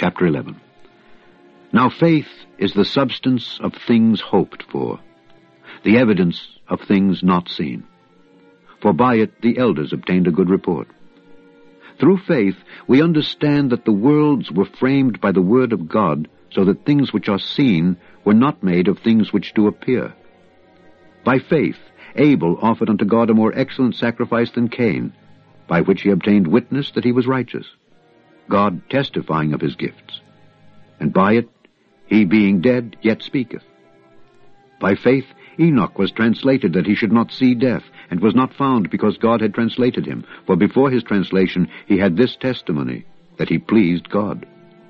Chapter 11. Now faith is the substance of things hoped for, the evidence of things not seen. For by it the elders obtained a good report. Through faith we understand that the worlds were framed by the word of God, so that things which are seen were not made of things which do appear. By faith Abel offered unto God a more excellent sacrifice than Cain, by which he obtained witness that he was righteous, God testifying of his gifts. And by it he being dead yet speaketh. By faith Enoch was translated that he should not see death, and was not found because God had translated him. For before his translation he had this testimony, that he pleased God.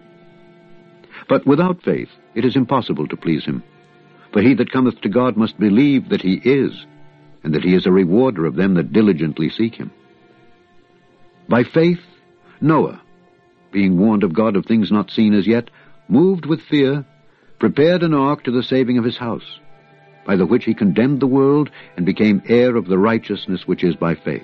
But without faith it is impossible to please him. For he that cometh to God must believe that he is, and that he is a rewarder of them that diligently seek him. By faith Noah, being warned of God of things not seen as yet, moved with fear, prepared an ark to the saving of his house, by the which he condemned the world, and became heir of the righteousness which is by faith.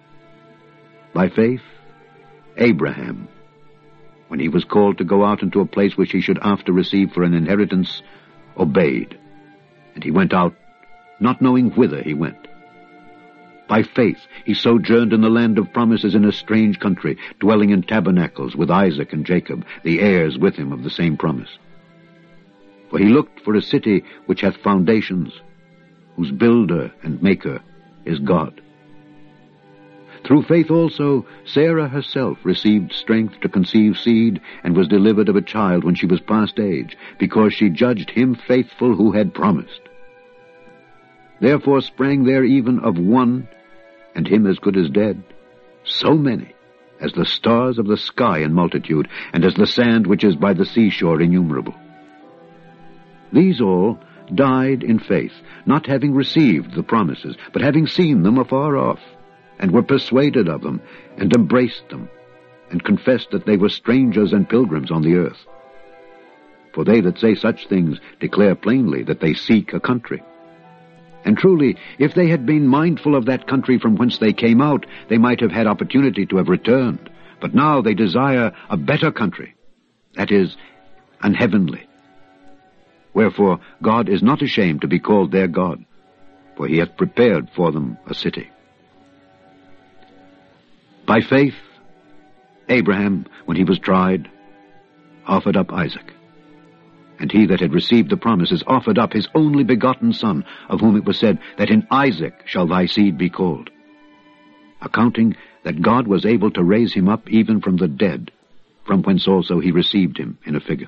By faith Abraham, when he was called to go out into a place which he should after receive for an inheritance, obeyed, and he went out, not knowing whither he went. By faith he sojourned in the land of promises in a strange country, dwelling in tabernacles with Isaac and Jacob, the heirs with him of the same promise. For he looked for a city which hath foundations, whose builder and maker is God. Through faith also Sarah herself received strength to conceive seed, and was delivered of a child when she was past age, because she judged him faithful who had promised. Therefore sprang there even of one, and him as good as dead, so many, as the stars of the sky in multitude, and as the sand which is by the seashore innumerable. These all died in faith, not having received the promises, but having seen them afar off, and were persuaded of them, and embraced them, and confessed that they were strangers and pilgrims on the earth. For they that say such things declare plainly that they seek a country. And truly, if they had been mindful of that country from whence they came out, they might have had opportunity to have returned. But now they desire a better country, that is, an heavenly. Wherefore God is not ashamed to be called their God, for he hath prepared for them a city. By faith Abraham, when he was tried, offered up Isaac. And he that had received the promises offered up his only begotten son, of whom it was said, that in Isaac shall thy seed be called, accounting that God was able to raise him up even from the dead, from whence also he received him in a figure.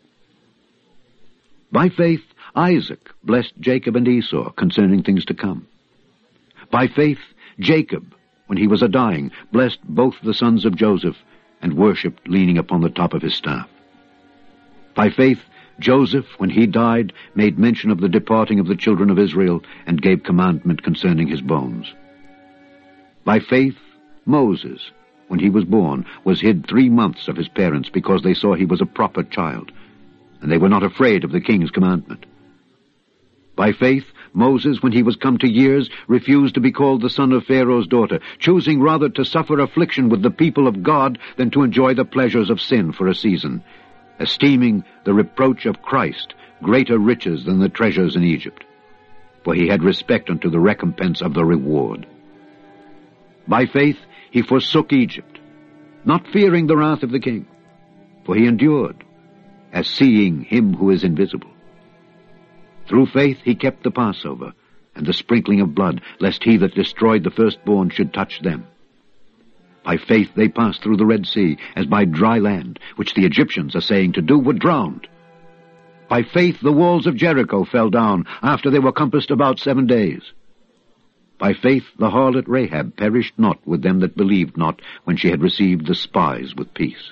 By faith Isaac blessed Jacob and Esau concerning things to come. By faith Jacob, when he was a-dying, blessed both the sons of Joseph, and worshipped leaning upon the top of his staff. By faith Joseph, when he died, made mention of the departing of the children of Israel, and gave commandment concerning his bones. By faith Moses, when he was born, was hid 3 months of his parents, because they saw he was a proper child, and they were not afraid of the king's commandment. By faith Moses, when he was come to years, refused to be called the son of Pharaoh's daughter, choosing rather to suffer affliction with the people of God than to enjoy the pleasures of sin for a season, esteeming the reproach of Christ greater riches than the treasures in Egypt, for he had respect unto the recompense of the reward. By faith he forsook Egypt, not fearing the wrath of the king, for he endured, as seeing him who is invisible. Through faith he kept the Passover, and the sprinkling of blood, lest he that destroyed the firstborn should touch them. By faith they passed through the Red Sea, as by dry land, which the Egyptians, assaying to do, were drowned. By faith the walls of Jericho fell down, after they were compassed about 7 days. By faith the harlot Rahab perished not with them that believed not, when she had received the spies with peace.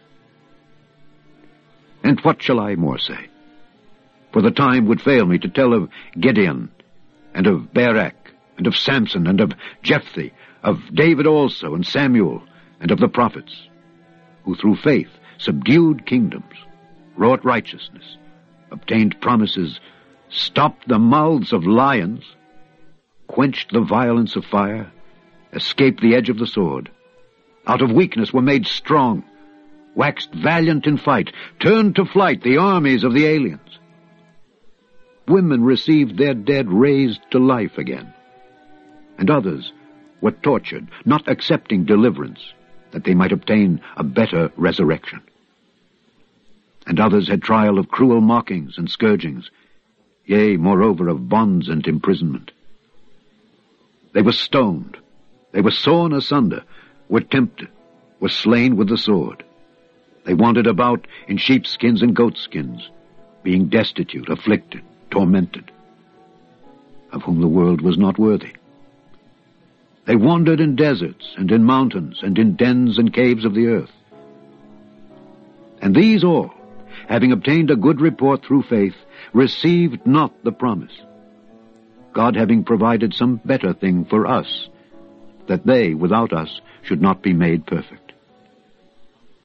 And what shall I more say? For the time would fail me to tell of Gideon, and of Barak, and of Samson, and of Jephthah, of David also, and Samuel, and of the prophets, who through faith subdued kingdoms, wrought righteousness, obtained promises, stopped the mouths of lions, quenched the violence of fire, escaped the edge of the sword, out of weakness were made strong, waxed valiant in fight, turned to flight the armies of the aliens. Women received their dead raised to life again, and others were tortured, not accepting deliverance, that they might obtain a better resurrection. And others had trial of cruel mockings and scourgings, yea, moreover, of bonds and imprisonment. They were stoned, they were sawn asunder, were tempted, were slain with the sword. They wandered about in sheepskins and goatskins, being destitute, afflicted, tormented, of whom the world was not worthy. They wandered in deserts and in mountains and in dens and caves of the earth. And these all, having obtained a good report through faith, received not the promise, God having provided some better thing for us, that they, without us, should not be made perfect.